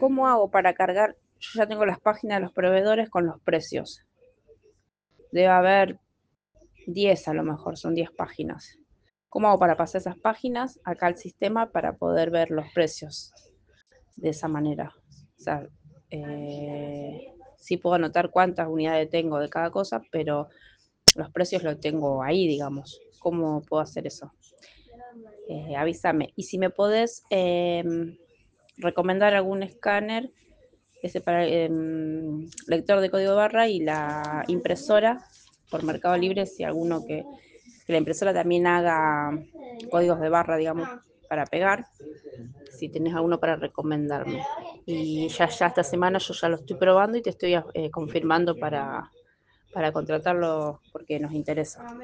¿cómo hago para cargar? Yo ya tengo las páginas de los proveedores con los precios. Debe haber 10 a lo mejor, son 10 páginas. ¿Cómo hago para pasar esas páginas acá al sistema para poder ver los precios de esa manera? O sea, sí puedo anotar cuántas unidades tengo de cada cosa, pero los precios los tengo ahí, digamos. ¿Cómo puedo hacer eso? Avísame. Y si me podés recomendar algún escáner, ese para lector de código barra y la impresora por Mercado Libre, si alguno que la impresora también haga códigos de barra, digamos, para pegar, si tenés alguno para recomendarme. Y ya esta semana yo ya lo estoy probando y te estoy confirmando para contratarlo porque nos interesa.